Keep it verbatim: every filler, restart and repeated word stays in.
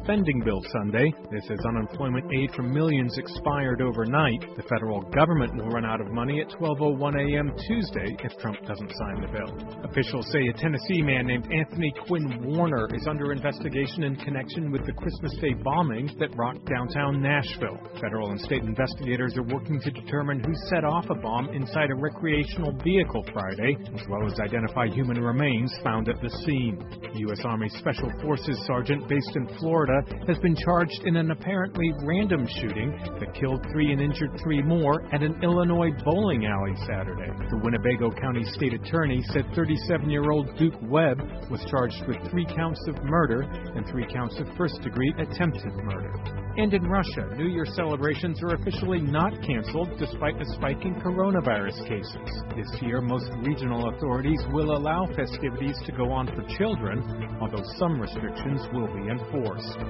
spending bill Sunday. This as unemployment aid for millions expired overnight. The federal government will run out of money at twelve oh one a.m. Tuesday if Trump doesn't sign the bill. Officials say a Tennessee man named Anthony Quinn Warner is under investigation in connection with the Christmas Day bombing that rocked downtown Nashville. Federal and state investigators are working to determine who set off a bomb inside a recreational vehicle Friday, as well as identify human remains found at the scene. The U S Army Special Forces sergeant based in Florida has been charged in an apparently random shooting that killed three and injured three more at an Illinois bowling alley Saturday. The Winnebago County State Attorney said thirty-seven-year-old Duke Webb was charged with three counts of murder and three counts of first-degree attempted murder. And in Russia, New Year celebrations are officially not canceled despite a spike in coronavirus cases. This year, most regional authorities will allow festivities to go on for children, although some restrictions will be enforced.